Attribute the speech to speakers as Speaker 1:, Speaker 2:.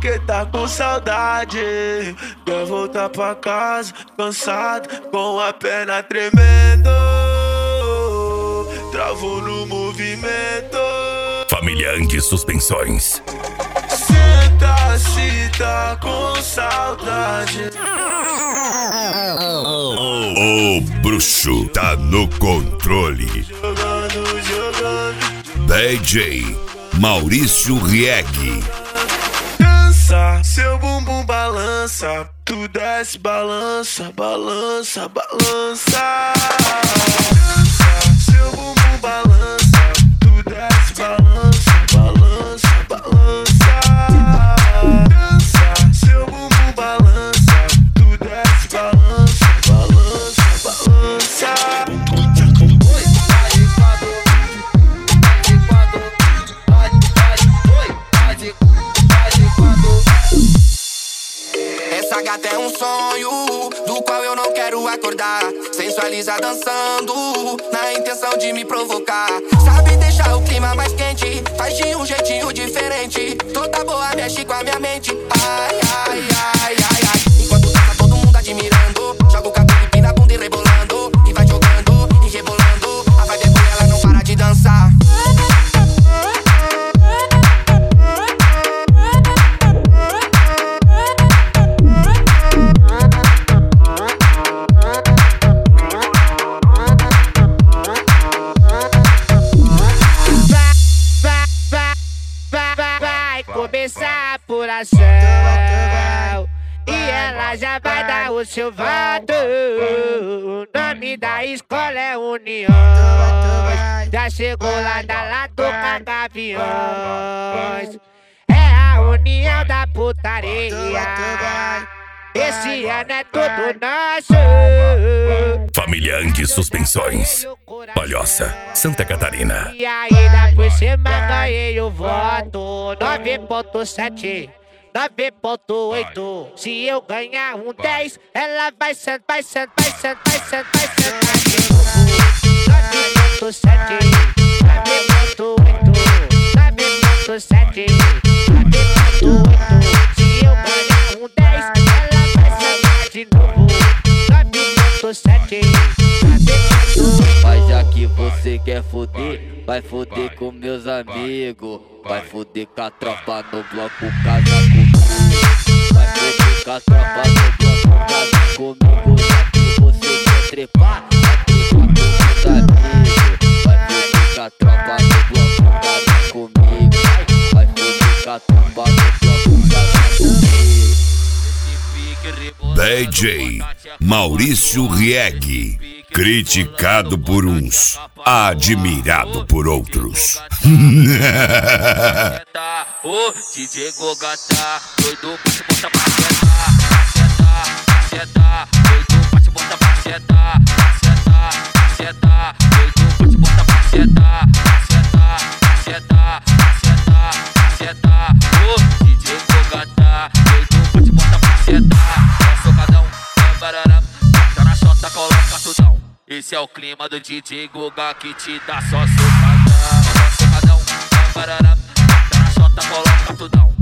Speaker 1: porque tá com saudade. Quer voltar pra casa, cansado, com a perna tremendo. Travou no movimento.
Speaker 2: Família Anti-Suspensões.
Speaker 1: Senta se tá com saudade.
Speaker 2: O bruxo tá no controle.
Speaker 1: Jogando.
Speaker 2: DJ Maurício Rieg.
Speaker 1: Dança, seu bumbum balança. Tu desce, balança, balança, balança. Dança, seu bumbum balança. Tu desce, balança, balança, balança. Dança, seu bumbum balança. Tu desce, balança, balança, balança.
Speaker 3: Essa gata é um sonho do qual eu não quero acordar. Sensualiza dançando na intenção de me provocar. Sabe deixar o clima mais quente, faz de um jeitinho diferente. Toda boa mexe com a minha mente. Ai, ai, ai, ai, ai. Enquanto dança todo mundo admirando, joga o cabelo e pina a bunda e rebolando. E vai jogando e rebolando. A vibe é boa, ela não para de dançar.
Speaker 4: Começar por ação e ela já vai dar o seu voto. O nome da escola é União. Já chegou lá da Latoca Gaviões. É a união da putaria. Esse ano é tudo nosso.
Speaker 2: Família Anti-Suspensões. Palhoça, Santa Catarina.
Speaker 4: E ainda por cima ganhei o voto 9.7, 9.8. Se eu ganhar um 10, ela vai sentar, vai sentar, vai sentar, vai sentar, vai sentar de novo. 9.7, 9.8, 9.7, 9.8. Se eu ganhar um 10, ela vai sentar de novo. 9.7.
Speaker 5: Mas já que você quer foder, vai foder com meus amigos. Vai foder com a tropa no bloco, casa comigo. Vai foder com a tropa no bloco, casa comigo. Já que você quer trepar, vai trepar com meus amigos. Vai foder com a tropa no bloco, casa comigo. Vai foder com a tropa no bloco, casa comigo.
Speaker 2: DJ Maurício Rieg. Criticado por uns, admirado por outros.
Speaker 5: O DJ Goga tá doido pra te botar pra sentar. Sentar, doido pra te botar pra sentar. Sentar, doido pra te botar pra sentar. Sentar, o DJ Goga tá doido pra te botar pra sentar. Só socadão, barará, tá na chota, coloca tudão. Esse é o clima do DJ Goga que te dá só socadão. Só socadão, barará, tá na chota, coloca tudão.